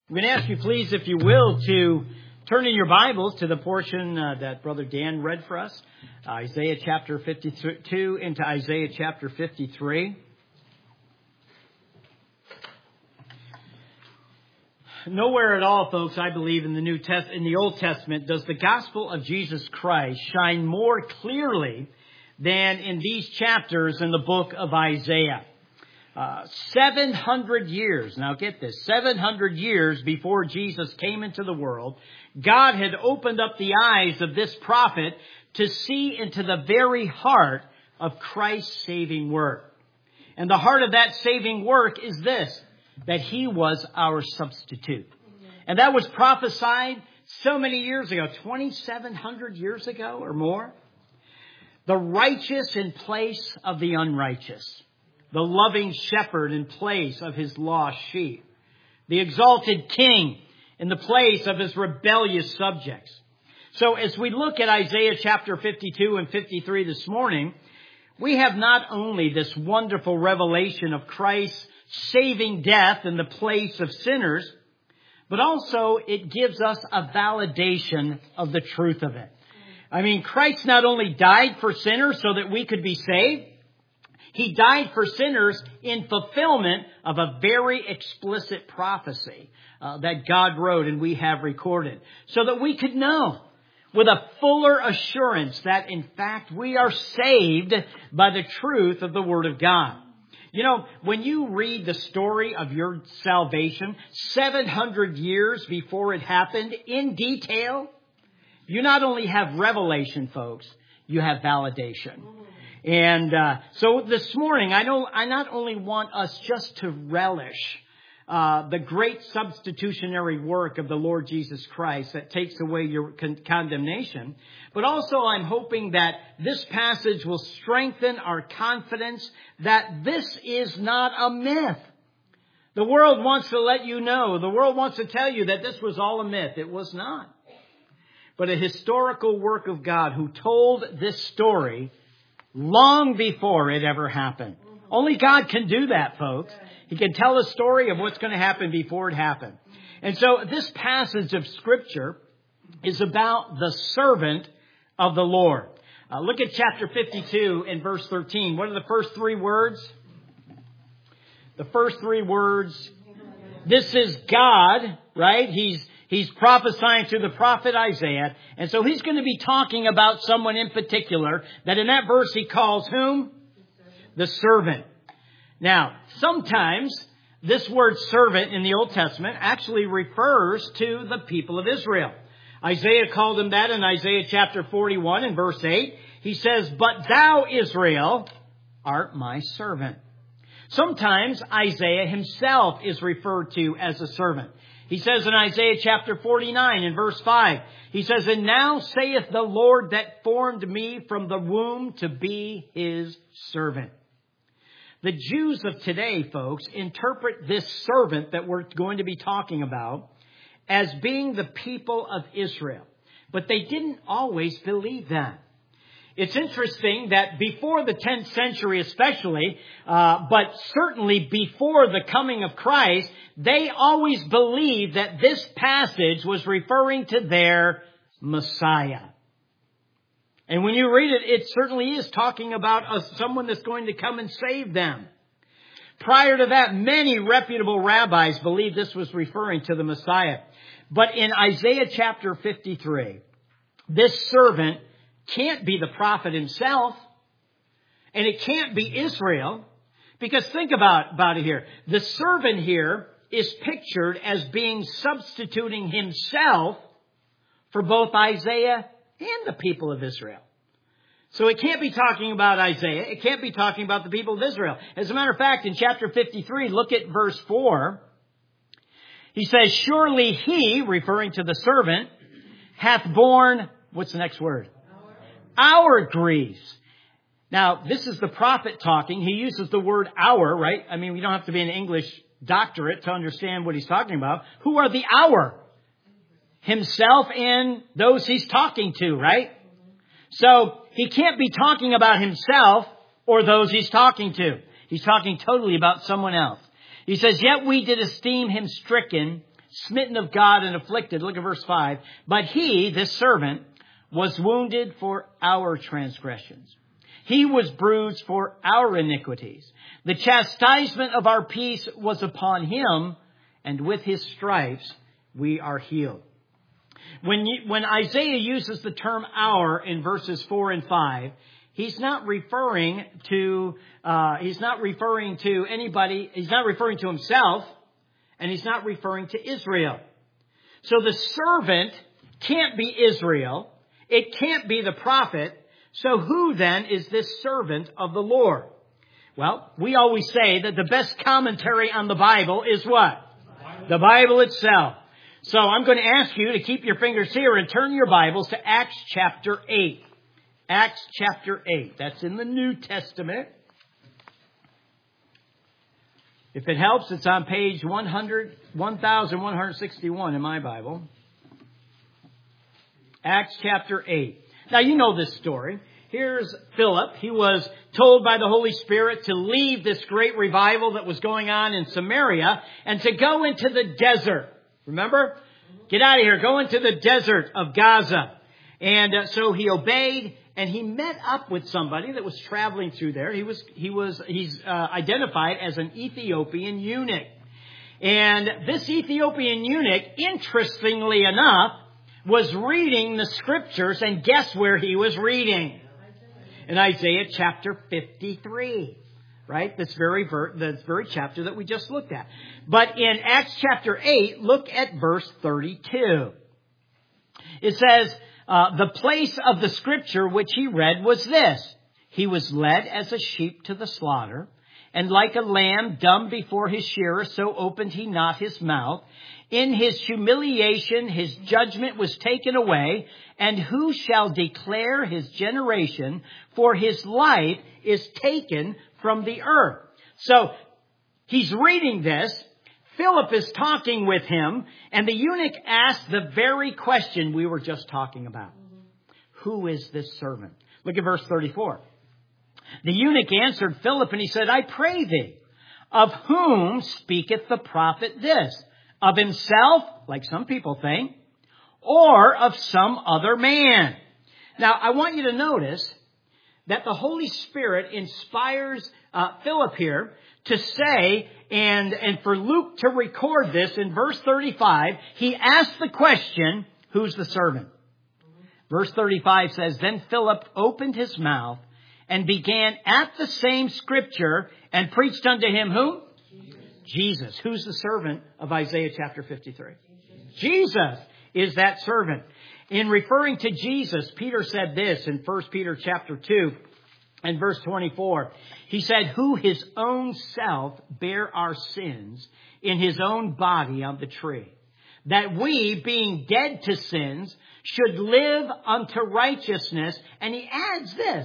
I'm going to ask you, please, if you will, to turn in your Bibles to the portion that Brother Dan read for us, Isaiah chapter 52 into Isaiah chapter 53. Nowhere at all, folks, I believe in the Old Testament does the gospel of Jesus Christ shine more clearly than in these chapters in the book of Isaiah. 700 years, now get this, 700 years before Jesus came into the world, God had opened up the eyes of this prophet to see into the very heart of Christ's saving work. And the heart of that saving work is this, that He was our substitute. And that was prophesied so many years ago, 2,700 years ago or more. The righteous in place of the unrighteous. The loving shepherd in place of his lost sheep. The exalted king in the place of his rebellious subjects. So as we look at Isaiah chapter 52 and 53 this morning, we have not only this wonderful revelation of Christ's saving death in the place of sinners, but also it gives us a validation of the truth of it. I mean, Christ not only died for sinners so that we could be saved, He died for sinners in fulfillment of a very explicit prophecy that God wrote and we have recorded, so that we could know with a fuller assurance that, in fact, we are saved by the truth of the Word of God. You know, when you read the story of your salvation 700 years before it happened in detail, you not only have revelation, folks, you have validation. And so this morning, I not only want us just to relish the great substitutionary work of the Lord Jesus Christ that takes away your condemnation, but also I'm hoping that this passage will strengthen our confidence that this is not a myth. The world wants to let you know, the world wants to tell you that this was all a myth. It was not. But a historical work of God who told this story long before it ever happened. Only God can do that, folks. He can tell a story of what's going to happen before it happened. And so this passage of Scripture is about the servant of the Lord. Look at chapter 52 and verse 13. What are the first three words? The first three words. This is God, right? He's prophesying through the prophet Isaiah. And so he's going to be talking about someone in particular that in that verse he calls whom? The servant. Now, sometimes this word servant in the Old Testament actually refers to the people of Israel. Isaiah called him that in Isaiah chapter 41 and verse 8. He says, "But thou, Israel, art my servant." Sometimes Isaiah himself is referred to as a servant. He says in Isaiah chapter 49 and verse 5, he says, "And now saith the Lord that formed me from the womb to be His servant." The Jews of today, folks, interpret this servant that we're going to be talking about as being the people of Israel. But they didn't always believe that. It's interesting that before the 10th century especially, but certainly before the coming of Christ, they always believed that this passage was referring to their Messiah. And when you read it, it certainly is talking about someone that's going to come and save them. Prior to that, many reputable rabbis believed this was referring to the Messiah. But in Isaiah chapter 53, this servant can't be the prophet himself, and it can't be Israel, because think about it here. The servant here is pictured as being substituting himself for both Isaiah and the people of Israel. So it can't be talking about Isaiah. It can't be talking about the people of Israel. As a matter of fact, in chapter 53, look at verse 4. He says, "Surely he," referring to the servant, "hath borne," what's the next word? Our griefs. Now, this is the prophet talking. He uses the word our, right? I mean, we don't have to be an English doctorate to understand what he's talking about. Who are the our? Himself and those he's talking to, right? So he can't be talking about himself or those he's talking to. He's talking totally about someone else. He says, "Yet we did esteem him stricken, smitten of God and afflicted. Look at verse 5. But he, this servant, was wounded for our transgressions. He was bruised for our iniquities. The chastisement of our peace was upon him, and with his stripes we are healed. When Isaiah uses the term our in verses 4 and 5, he's not referring to anybody. He's not referring to himself, and he's not referring to Israel. So the servant can't be Israel. It can't be the prophet. So who then is this servant of the Lord? Well, we always say that the best commentary on the Bible is what? The Bible itself. So I'm going to ask you to keep your fingers here and turn your Bibles to Acts chapter 8. Acts chapter 8. That's in the New Testament. If it helps, it's on page 1161 in my Bible. Acts chapter 8. Now, you know this story. Here's Philip. He was told by the Holy Spirit to leave this great revival that was going on in Samaria and to go into the desert. Remember? Get out of here. Go into the desert of Gaza. And so he obeyed, and he met up with somebody that was traveling through there. He's identified as an Ethiopian eunuch. And this Ethiopian eunuch, interestingly enough, was reading the scriptures, and guess where he was reading? In Isaiah chapter 53, right? This very chapter that we just looked at. But in Acts chapter 8, look at verse 32. It says, the place of the scripture which he read was this: he was led as a sheep to the slaughter, and like a lamb dumb before his shearer, so opened he not his mouth. In his humiliation, his judgment was taken away. And who shall declare his generation? For his life is taken from the earth. So he's reading this. Philip is talking with him. And the eunuch asked the very question we were just talking about. Who is this servant? Look at verse 34. The eunuch answered Philip, and he said, I pray thee, of whom speaketh the prophet this? Of himself, like some people think, or of some other man? Now, I want you to notice that the Holy Spirit inspires Philip here to say, and for Luke to record this in verse 35, he asked the question, who's the servant? Verse 35 says, Then Philip opened his mouth and began at the same scripture and preached unto him who? Jesus. Who's the servant of Isaiah chapter 53? Jesus is that servant. In referring to Jesus, Peter said this in 1 Peter chapter 2 and verse 24. He said, who his own self bare our sins in his own body on the tree, that we, being dead to sins, should live unto righteousness. And he adds this,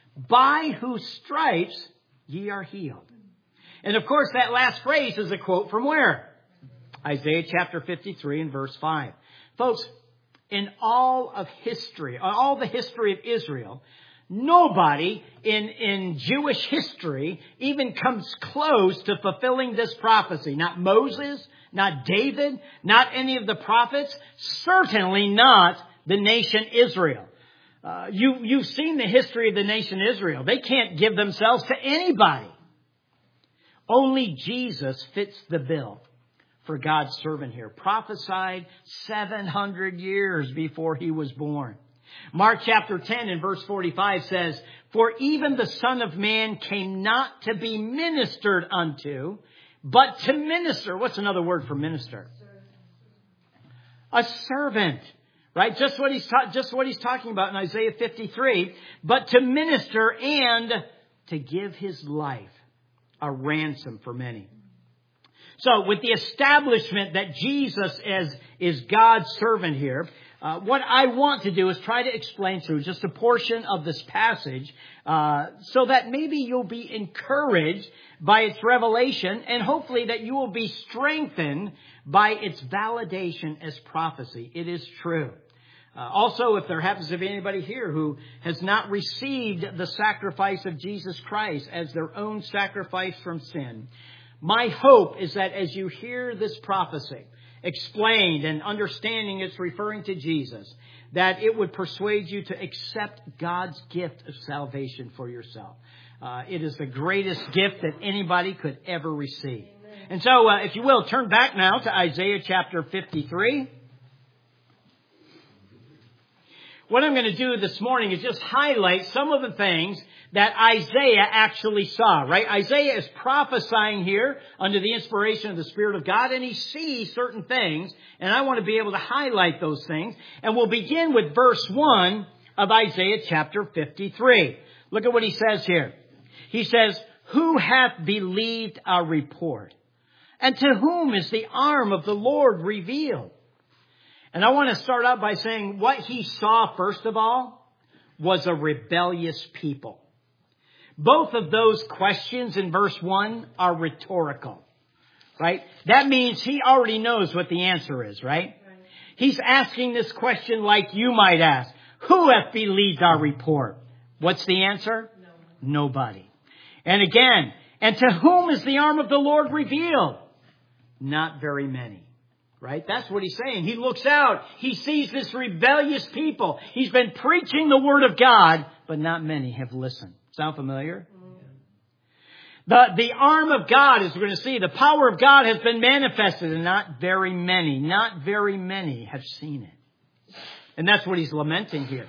by whose stripes ye are healed. And of course, that last phrase is a quote from where? Isaiah chapter 53 and verse 5. Folks, in all of history, all the history of Israel, nobody in Jewish history even comes close to fulfilling this prophecy. Not Moses, not David, not any of the prophets, certainly not the nation Israel. You've seen the history of the nation Israel. They can't give themselves to anybody. Only Jesus fits the bill for God's servant here. Prophesied 700 years before he was born. Mark chapter 10 and verse 45 says, for even the Son of Man came not to be ministered unto, but to minister. What's another word for minister? A servant. Right? Just what he's talking about in Isaiah 53. But to minister and to give his life a ransom for many. So with the establishment that Jesus is God's servant here, what I want to do is try to explain through just a portion of this passage so that maybe you'll be encouraged by its revelation and hopefully that you will be strengthened by its validation as prophecy. It is true. Also, if there happens to be anybody here who has not received the sacrifice of Jesus Christ as their own sacrifice from sin, my hope is that as you hear this prophecy, explained, and understanding it's referring to Jesus, that it would persuade you to accept God's gift of salvation for yourself. It is the greatest gift that anybody could ever receive. Amen. And so, if you will, turn back now to Isaiah chapter 53. What I'm going to do this morning is just highlight some of the things that Isaiah actually saw, right? Isaiah is prophesying here under the inspiration of the Spirit of God, and he sees certain things, and I want to be able to highlight those things. And we'll begin with verse 1 of Isaiah chapter 53. Look at what he says here. He says, "Who hath believed our report? And to whom is the arm of the Lord revealed?" And I want to start out by saying what he saw, first of all, was a rebellious people. Both of those questions in verse 1 are rhetorical, right? That means he already knows what the answer is, right? He's asking this question like you might ask. Who hath believed our report? What's the answer? Nobody. And again, and to whom is the arm of the Lord revealed? Not very many. Right? That's what he's saying. He looks out. He sees this rebellious people. He's been preaching the word of God, but not many have listened. Sound familiar? The arm of God, as we're going to see, the power of God has been manifested, and not very many have seen it. And that's what he's lamenting here.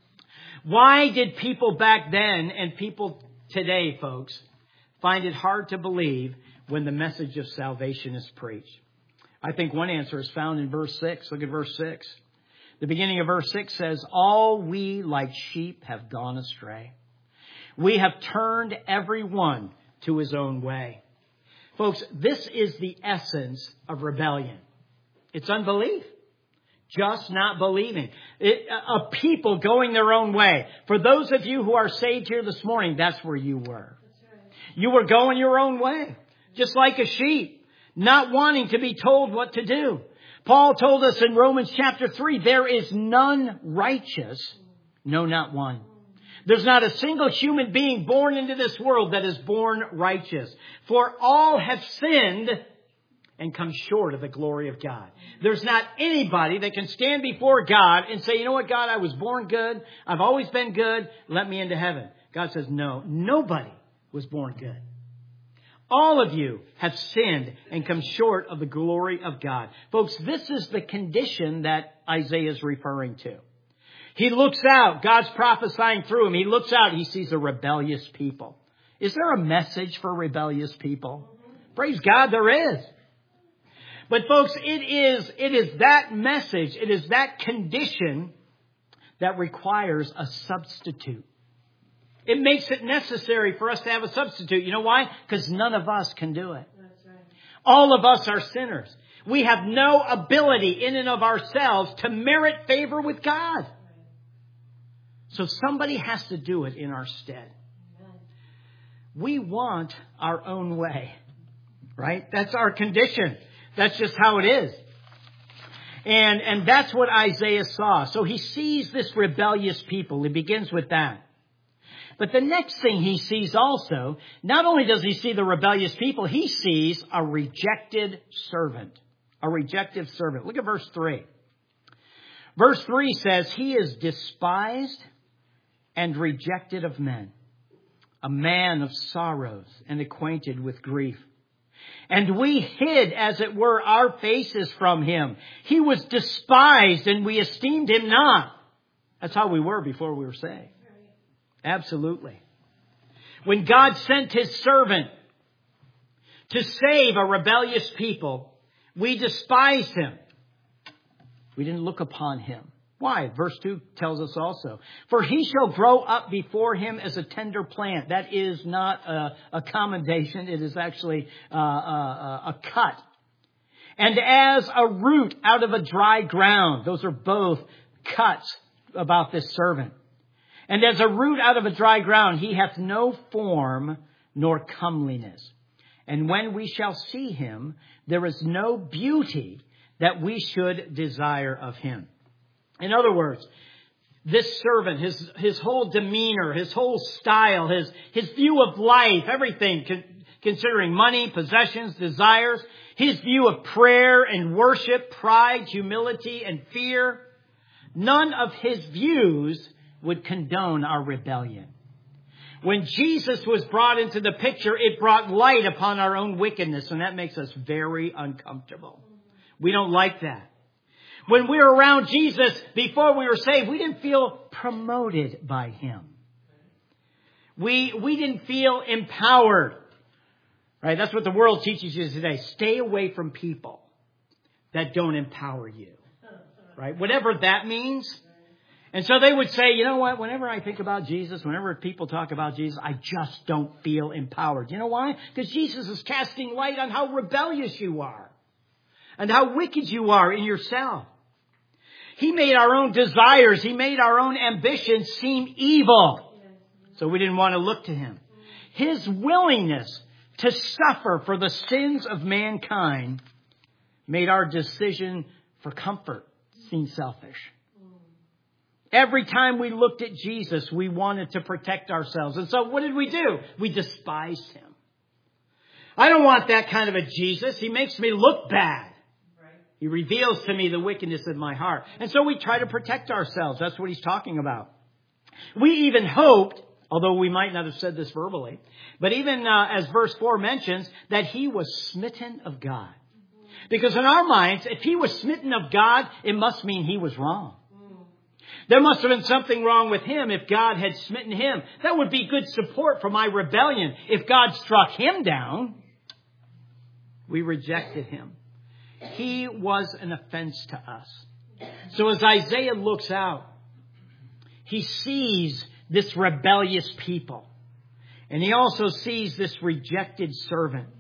Why did people back then and people today, folks, find it hard to believe when the message of salvation is preached? I think one answer is found in verse 6. Look at verse 6. The beginning of verse 6 says, "All we like sheep have gone astray. We have turned every one to his own way." Folks, this is the essence of rebellion. It's unbelief. Just not believing. A people going their own way. For those of you who are saved here this morning, that's where you were. You were going your own way. Just like a sheep. Not wanting to be told what to do. Paul told us in Romans chapter 3, there is none righteous, no, not one. There's not a single human being born into this world that is born righteous. For all have sinned and come short of the glory of God. There's not anybody that can stand before God and say, you know what, God, I was born good. I've always been good. Let me into heaven. God says, no, nobody was born good. All of you have sinned and come short of the glory of God. Folks, this is the condition that Isaiah is referring to. He looks out. God's prophesying through him. He looks out. He sees a rebellious people. Is there a message for rebellious people? Praise God, there is. But folks, it is that message, it is that condition that requires a substitute. It makes it necessary for us to have a substitute. You know why? Because none of us can do it. That's right. All of us are sinners. We have no ability in and of ourselves to merit favor with God. Right. So somebody has to do it in our stead. Amen. We want our own way. Right? That's our condition. That's just how it is. And that's what Isaiah saw. So he sees this rebellious people. He begins with that. But the next thing he sees also, not only does he see the rebellious people, he sees a rejected servant. A rejected servant. Look at verse 3. Verse 3 says, he is despised and rejected of men, a man of sorrows and acquainted with grief. And we hid, as it were, our faces from him. He was despised and we esteemed him not. That's how we were before we were saved. Absolutely. When God sent his servant to save a rebellious people, we despised him. We didn't look upon him. Why? Verse 2 tells us also. For he shall grow up before him as a tender plant. That is not a commendation. It is actually a cut. And as a root out of a dry ground. Those are both cuts about this servant. And as a root out of a dry ground, he hath no form nor comeliness. And when we shall see him, there is no beauty that we should desire of him. In other words, this servant, his whole demeanor, his whole style, his view of life, everything considering money, possessions, desires, his view of prayer and worship, pride, humility, and fear. None of his views would condone our rebellion. When Jesus was brought into the picture, it brought light upon our own wickedness, and that makes us very uncomfortable. We don't like that. When we were around Jesus before we were saved, we didn't feel promoted by him. We didn't feel empowered. Right? That's what the world teaches you today. Stay away from people that don't empower you. Right? Whatever that means. And so they would say, you know what, whenever I think about Jesus, whenever people talk about Jesus, I just don't feel empowered. You know why? Because Jesus is casting light on how rebellious you are and how wicked you are in yourself. He made our own desires, he made our own ambitions seem evil. So we didn't want to look to him. His willingness to suffer for the sins of mankind made our decision for comfort seem selfish. Every time we looked at Jesus, we wanted to protect ourselves. And so what did we do? We despised him. I don't want that kind of a Jesus. He makes me look bad. He reveals to me the wickedness of my heart. And so we try to protect ourselves. That's what he's talking about. We even hoped, although we might not have said this verbally, but even as verse 4 mentions, that he was smitten of God. Because in our minds, if he was smitten of God, it must mean he was wrong. There must have been something wrong with him if God had smitten him. That would be good support for my rebellion. If God struck him down, we rejected him. He was an offense to us. So as Isaiah looks out, he sees this rebellious people. And he also sees this rejected servant.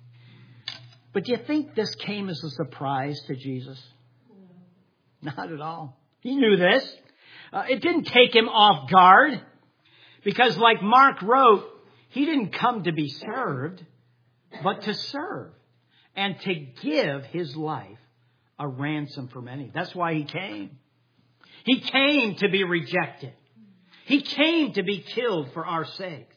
But do you think this came as a surprise to Jesus? Not at all. He knew this. It didn't take him off guard. Because like Mark wrote, he didn't come to be served, but to serve. And to give his life a ransom for many. That's why he came. He came to be rejected. He came to be killed for our sake.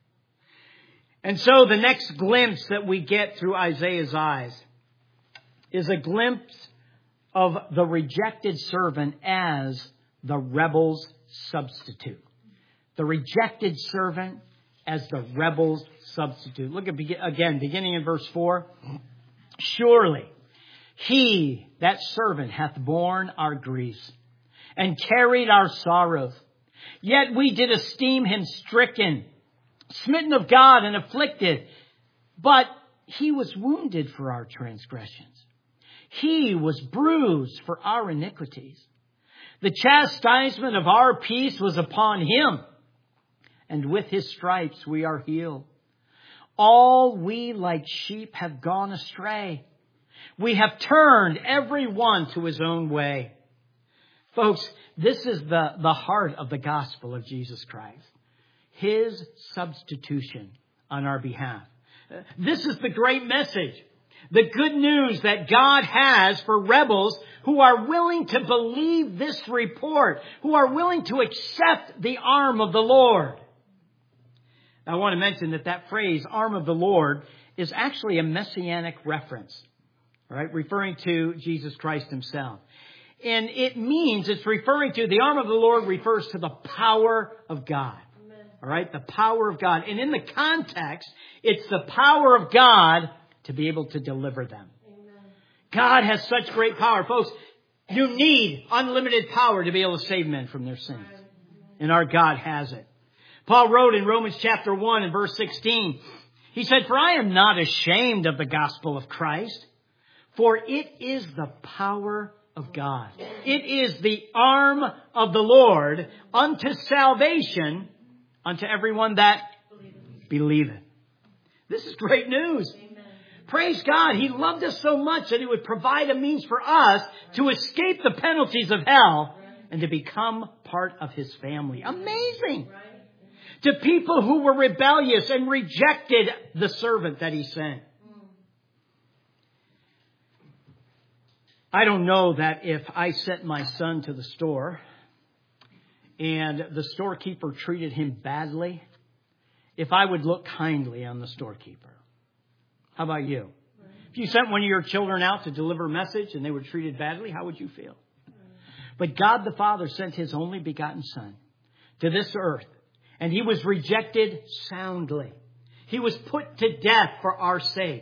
And so the next glimpse that we get through Isaiah's eyes is a glimpse of the rejected servant as the rebel's substitute. The rejected servant as the rebel's substitute. Look at again, beginning in verse 4. Surely he, that servant, hath borne our griefs and carried our sorrows. Yet we did esteem him stricken, smitten of God and afflicted. But he was wounded for our transgressions. He was bruised for our iniquities. The chastisement of our peace was upon him, and with his stripes we are healed. All we like sheep have gone astray. We have turned every one to his own way. Folks, this is the heart of the gospel of Jesus Christ. His substitution on our behalf. This is the great message. The good news that God has for rebels who are willing to believe this report, who are willing to accept the arm of the Lord. I want to mention that phrase, arm of the Lord, is actually a messianic reference, right? Referring to Jesus Christ himself. And it means, it's referring to, the arm of the Lord refers to the power of God. Amen. All right? The power of God. And in the context, it's the power of God to be able to deliver them. Amen. God has such great power. Folks, you need unlimited power to be able to save men from their sins. And our God has it. Paul wrote in Romans chapter 1 and verse 16, he said, "For I am not ashamed of the gospel of Christ, for it is the power of God. It is the arm of the Lord unto salvation unto everyone that believeth." This is great news. Amen. Praise God. He loved us so much that he would provide a means for us to escape the penalties of hell and to become part of his family. Amazing. To people who were rebellious and rejected the servant that he sent. I don't know that if I sent my son to the store and the storekeeper treated him badly, if I would look kindly on the storekeeper. How about you? If you sent one of your children out to deliver a message and they were treated badly, how would you feel? But God the Father sent His only begotten Son to this earth, and He was rejected soundly. He was put to death for our sake.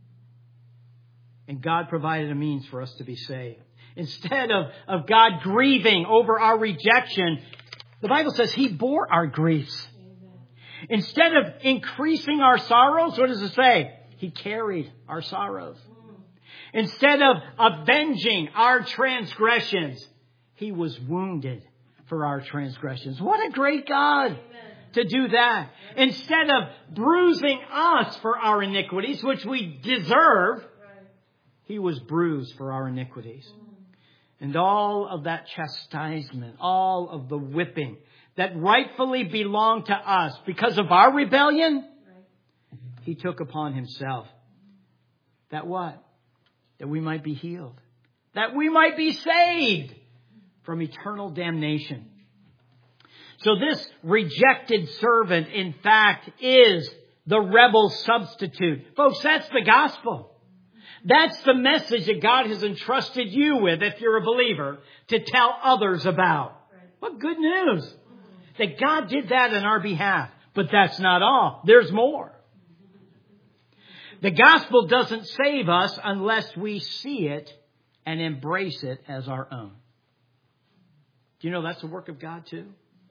And God provided a means for us to be saved. Instead of God grieving over our rejection, the Bible says He bore our griefs. Instead of increasing our sorrows, what does it say? He carried our sorrows. Instead of avenging our transgressions, He was wounded for our transgressions. What a great God to do that. Instead of bruising us for our iniquities, which we deserve, He was bruised for our iniquities. And all of that chastisement, all of the whipping that rightfully belonged to us because of our rebellion, He took upon Himself. That what? That we might be healed. That we might be saved from eternal damnation. So this rejected servant, in fact, is the rebel substitute. Folks, that's the gospel. That's the message that God has entrusted you with, if you're a believer, to tell others about. What good news that God did that on our behalf. But that's not all. There's more. The gospel doesn't save us unless we see it and embrace it as our own. Do you know that's the work of God too?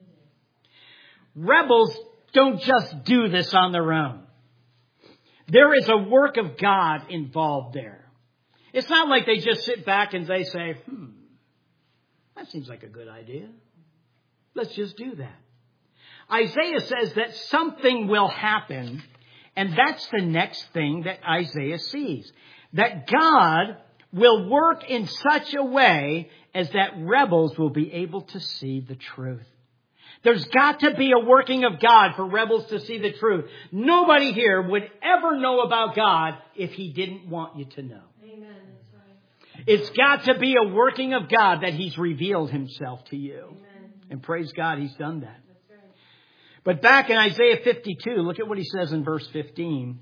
Rebels don't just do this on their own. There is a work of God involved there. It's not like they just sit back and they say, that seems like a good idea. Let's just do that. Isaiah says that something will happen, and that's the next thing that Isaiah sees. That God will work in such a way as that rebels will be able to see the truth. There's got to be a working of God for rebels to see the truth. Nobody here would ever know about God if He didn't want you to know. Amen. That's right. It's got to be a working of God that He's revealed Himself to you. Amen. And praise God, He's done that. That's right. But back in Isaiah 52, look at what He says in verse 15.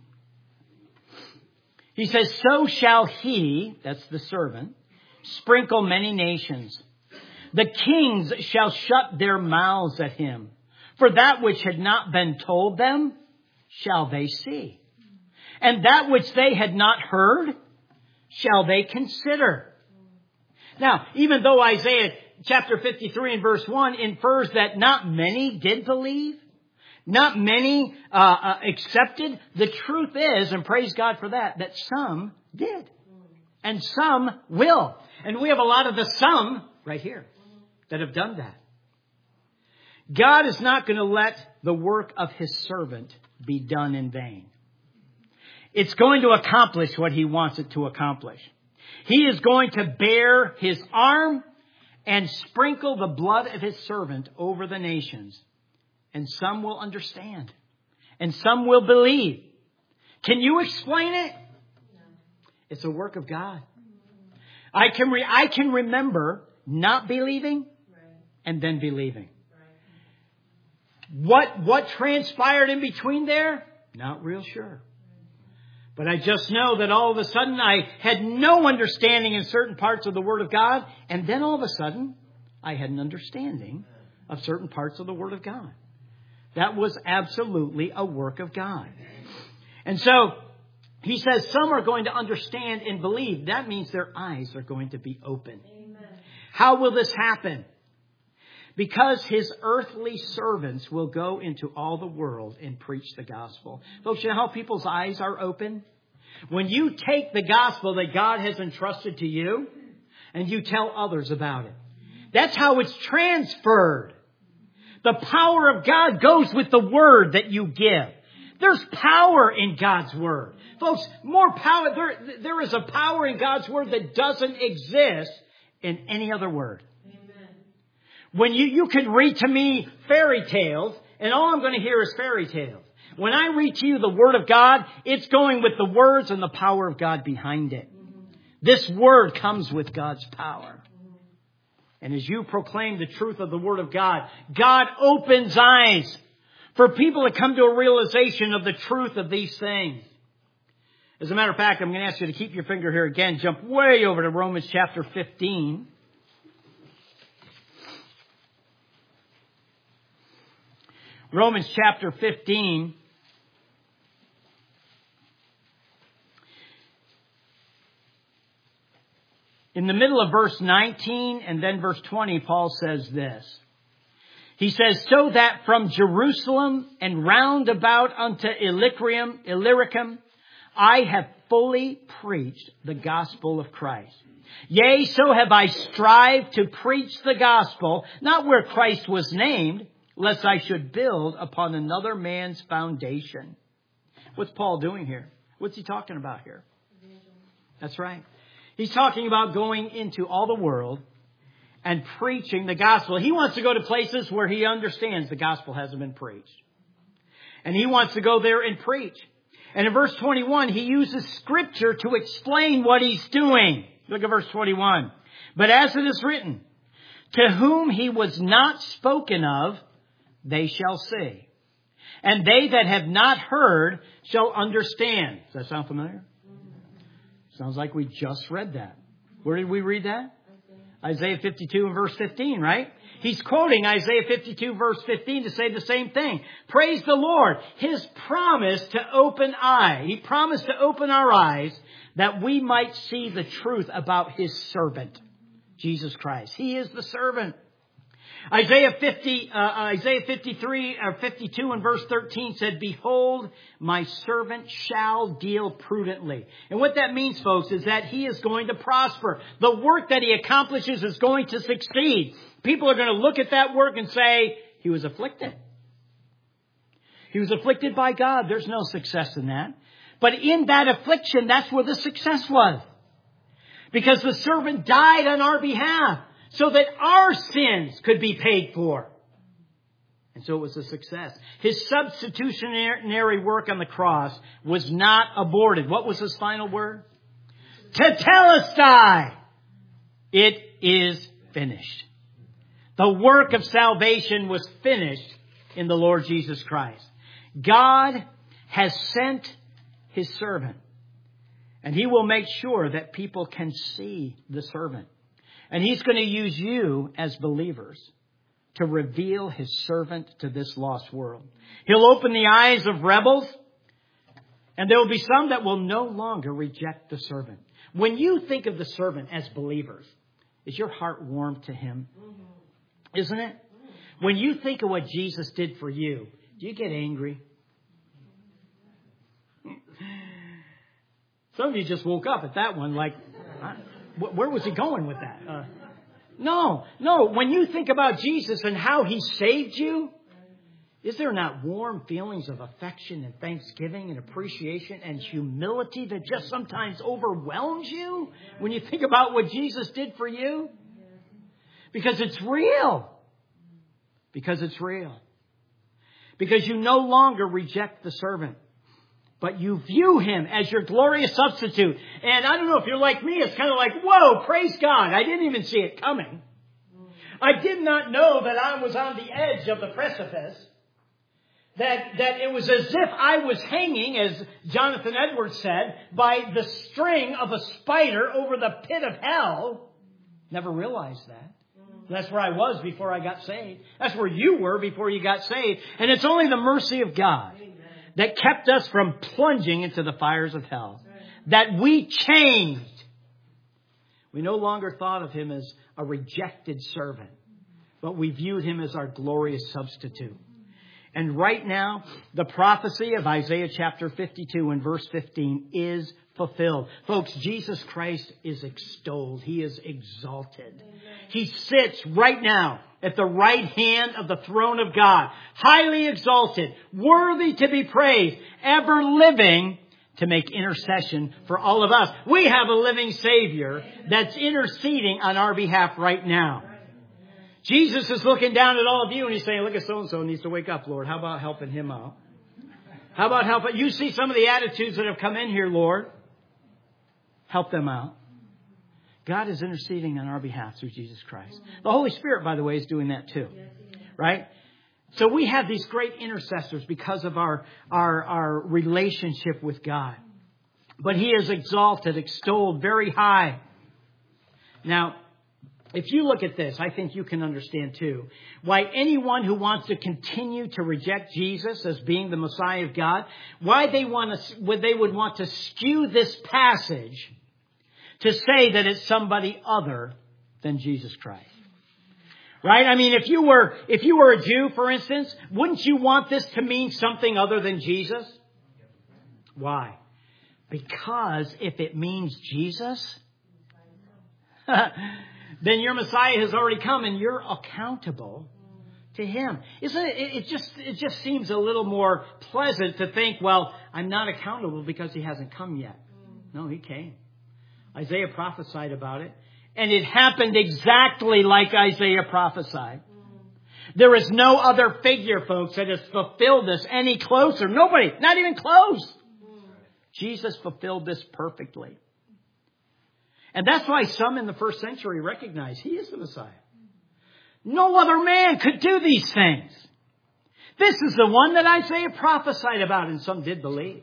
He says, so shall He, that's the servant, sprinkle many nations. The kings shall shut their mouths at Him. For that which had not been told them, shall they see. And that which they had not heard, shall they consider. Now, even though Isaiah chapter 53 and verse 1 infers that not many did believe, not many accepted, the truth is, and praise God for that some did. And some will. And we have a lot of the some right here that have done that. God is not going to let the work of His servant be done in vain. It's going to accomplish what He wants it to accomplish. He is going to bear His arm and sprinkle the blood of His servant over the nations. And some will understand. And some will believe. Can you explain it? It's a work of God. I can remember not believing and then believing. What transpired in between there? Not real sure. But I just know that all of a sudden I had no understanding in certain parts of the Word of God. And then all of a sudden I had an understanding of certain parts of the Word of God. That was absolutely a work of God. And so He says some are going to understand and believe. That means their eyes are going to be open. Amen. How will this happen? Because His earthly servants will go into all the world and preach the gospel. Folks, you know how people's eyes are open? When you take the gospel that God has entrusted to you and you tell others about it. That's how it's transferred. The power of God goes with the word that you give. There's power in God's word. Folks, more power. There is a power in God's word that doesn't exist in any other word. When you can read to me fairy tales, and all I'm going to hear is fairy tales. When I read to you the Word of God, it's going with the words and the power of God behind it. This Word comes with God's power. And as you proclaim the truth of the Word of God, God opens eyes for people to come to a realization of the truth of these things. As a matter of fact, I'm going to ask you to keep your finger here again. Jump way over to Romans chapter 15. Romans chapter 15. In the middle of verse 19 and then verse 20, Paul says this. He says, so that from Jerusalem and round about unto Illyricum, I have fully preached the gospel of Christ. Yea, so have I strived to preach the gospel, not where Christ was named, lest I should build upon another man's foundation. What's Paul doing here? What's he talking about here? That's right. He's talking about going into all the world and preaching the gospel. He wants to go to places where he understands the gospel hasn't been preached. And he wants to go there and preach. And in verse 21, he uses scripture to explain what he's doing. Look at verse 21. But as it is written, to whom he was not spoken of, they shall see. And they that have not heard shall understand. Does that sound familiar? Sounds like we just read that. Where did we read that? Isaiah 52 and verse 15, right? He's quoting Isaiah 52 verse 15 to say the same thing. Praise the Lord. His promise to open He promised to open our eyes that we might see the truth about His servant, Jesus Christ. He is the servant. Isaiah 53 or 52 and verse 13 said, behold, my servant shall deal prudently. And what that means, folks, is that he is going to prosper. The work that he accomplishes is going to succeed. People are going to look at that work and say, he was afflicted. He was afflicted by God. There's no success in that. But in that affliction, that's where the success was. Because the servant died on our behalf, so that our sins could be paid for. And so it was a success. His substitutionary work on the cross was not aborted. What was his final word? Tetelestai. It is finished. The work of salvation was finished in the Lord Jesus Christ. God has sent His servant. And He will make sure that people can see the servant. And He's going to use you as believers to reveal His servant to this lost world. He'll open the eyes of rebels, and there will be some that will no longer reject the servant. When you think of the servant as believers, is your heart warm to Him? Isn't it? When you think of what Jesus did for you, do you get angry? Some of you just woke up at that one like, where was he going with that? No. When you think about Jesus and how He saved you, is there not warm feelings of affection and thanksgiving and appreciation and humility that just sometimes overwhelms you when you think about what Jesus did for you? Because it's real. Because it's real. Because you no longer reject the servant, but you view Him as your glorious substitute. And I don't know if you're like me, it's kind of like, whoa, praise God. I didn't even see it coming. I did not know that I was on the edge of the precipice. That it was as if I was hanging, as Jonathan Edwards said, by the string of a spider over the pit of hell. Never realized that. That's where I was before I got saved. That's where you were before you got saved. And it's only the mercy of God that kept us from plunging into the fires of hell. That we changed. We no longer thought of Him as a rejected servant, but we viewed Him as our glorious substitute. And right now, the prophecy of Isaiah chapter 52 and verse 15 is fulfilled. Folks, Jesus Christ is extolled. He is exalted. He sits right now at the right hand of the throne of God, highly exalted, worthy to be praised, ever living to make intercession for all of us. We have a living Savior that's interceding on our behalf right now. Jesus is looking down at all of you and He's saying, look at so-and-so needs to wake up, Lord. How about helping him out? How about helping? You see some of the attitudes that have come in here, Lord. Help them out. God is interceding on our behalf through Jesus Christ. The Holy Spirit, by the way, is doing that too. Right? So we have these great intercessors because of our relationship with God. but He is exalted, extolled very high. Now, if you look at this, I think you can understand too why anyone who wants to continue to reject Jesus as being the Messiah of God, why they would want to skew this passage to say that it's somebody other than Jesus Christ. Right? I mean, if you were a Jew, for instance, wouldn't you want this to mean something other than Jesus? Why? Because if it means Jesus, then your Messiah has already come and you're accountable to Him. It just seems a little more pleasant to think, well, I'm not accountable because He hasn't come yet. No, He came. Isaiah prophesied about it. And it happened exactly like Isaiah prophesied. There is no other figure, folks, that has fulfilled this any closer. Nobody, not even close. Jesus fulfilled this perfectly. And that's why some in the first century recognized He is the Messiah. No other man could do these things. This is the one that Isaiah prophesied about, and some did believe.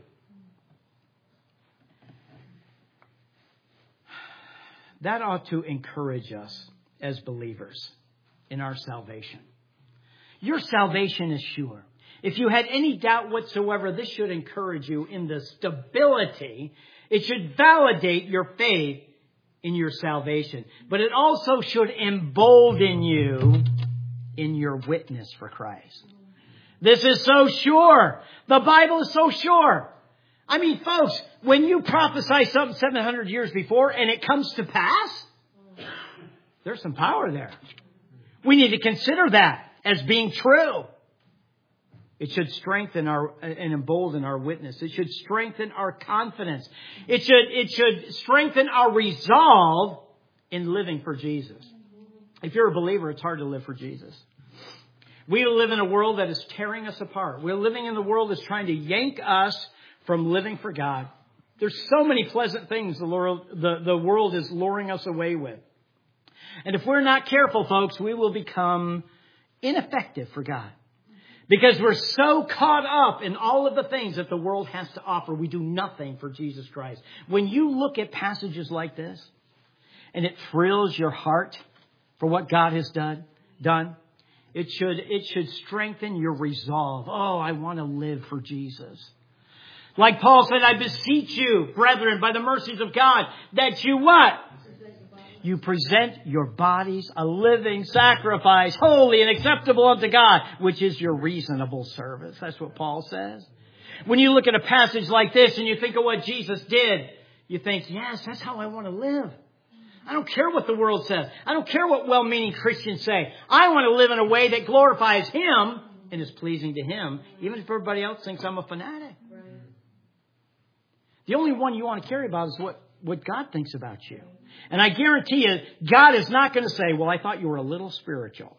That ought to encourage us as believers in our salvation. Your salvation is sure. If you had any doubt whatsoever, this should encourage you in the stability. It should validate your faith in your salvation. But it also should embolden you in your witness for Christ. This is so sure. The Bible is so sure. I mean, folks, when you prophesy something 700 years before and it comes to pass, there's some power there. We need to consider that as being true. It should strengthen and embolden our witness. It should strengthen our confidence. It should strengthen our resolve in living for Jesus. If you're a believer, it's hard to live for Jesus. We live in a world that is tearing us apart. We're living in a world that's trying to yank us from living for God. There's so many pleasant things the world is luring us away with. And if we're not careful, folks, we will become ineffective for God. Because we're so caught up in all of the things that the world has to offer, we do nothing for Jesus Christ. When you look at passages like this, and it thrills your heart for what God has done, it should strengthen your resolve. Oh, I want to live for Jesus. Like Paul said, I beseech you, brethren, by the mercies of God, that you what? You present your bodies a living sacrifice, holy and acceptable unto God, which is your reasonable service. That's what Paul says. When you look at a passage like this and you think of what Jesus did, you think, yes, that's how I want to live. I don't care what the world says. I don't care what well-meaning Christians say. I want to live in a way that glorifies Him and is pleasing to Him, even if everybody else thinks I'm a fanatic. Right. The only one you want to care about is what God thinks about you. And I guarantee you, God is not going to say, well, I thought you were a little spiritual.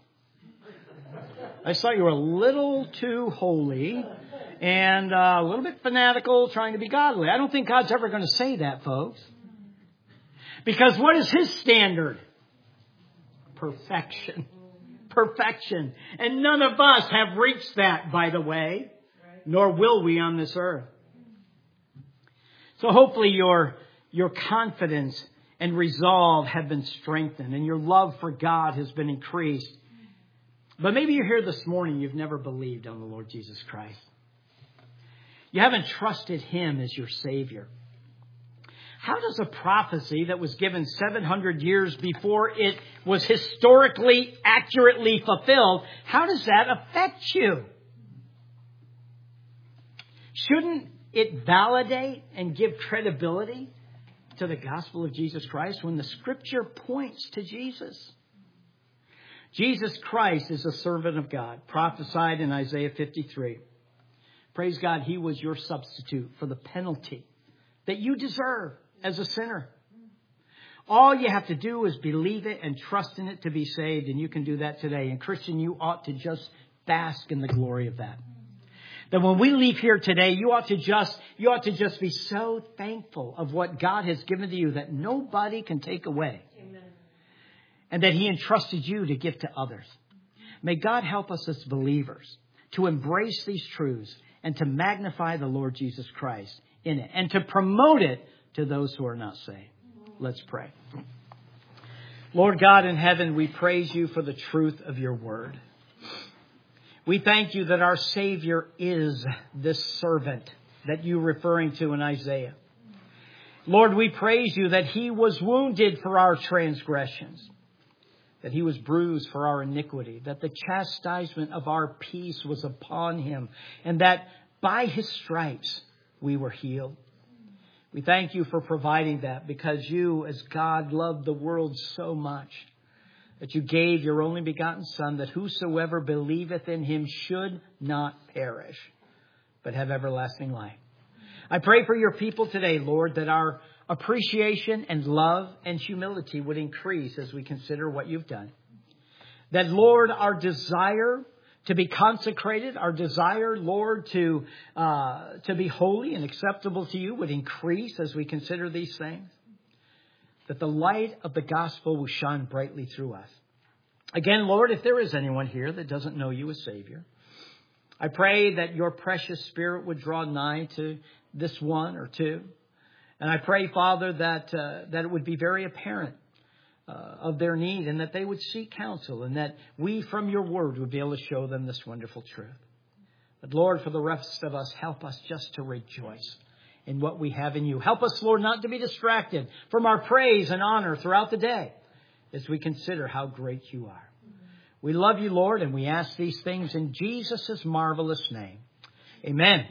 I thought you were a little too holy and a little bit fanatical trying to be godly. I don't think God's ever going to say that, folks. Because what is His standard? Perfection. Perfection. And none of us have reached that, by the way, nor will we on this earth. So hopefully your confidence and resolve have been strengthened and your love for God has been increased. But maybe you're here this morning, you've never believed on the Lord Jesus Christ. You haven't trusted Him as your Savior. How does a prophecy that was given 700 years before it was historically accurately fulfilled, how does that affect you? Shouldn't it validate and give credibility to the gospel of Jesus Christ when the Scripture points to Jesus? Jesus Christ is a servant of God, prophesied in Isaiah 53. Praise God, He was your substitute for the penalty that you deserve as a sinner. All you have to do is believe it and trust in it to be saved, and you can do that today. And Christian, you ought to just bask in the glory of that. That when we leave here today, you ought to just be so thankful of what God has given to you that nobody can take away. Amen. And that He entrusted you to give to others. May God help us as believers to embrace these truths and to magnify the Lord Jesus Christ in it and to promote it to those who are not saved. Let's pray. Lord God in heaven, we praise you for the truth of your word. We thank you that our Savior is this servant that you're referring to in Isaiah. Lord, we praise you that he was wounded for our transgressions, that he was bruised for our iniquity, that the chastisement of our peace was upon him, and that by his stripes we were healed. We thank you for providing that, because you, as God, loved the world so much that you gave your only begotten Son, that whosoever believeth in him should not perish, but have everlasting life. I pray for your people today, Lord, that our appreciation and love and humility would increase as we consider what you've done. That, Lord, our desire to be consecrated, our desire, Lord, to be holy and acceptable to you would increase as we consider these things. That the light of the gospel will shine brightly through us. Again, Lord, if there is anyone here that doesn't know you as Savior, I pray that your precious Spirit would draw nigh to this one or two. And I pray, Father, that it would be very apparent of their need, and that they would seek counsel, and that we from your word would be able to show them this wonderful truth. But Lord, for the rest of us, help us just to rejoice in what we have in you. Help us, Lord, not to be distracted from our praise and honor throughout the day as we consider how great you are. We love you, Lord, and we ask these things in Jesus' marvelous name. Amen.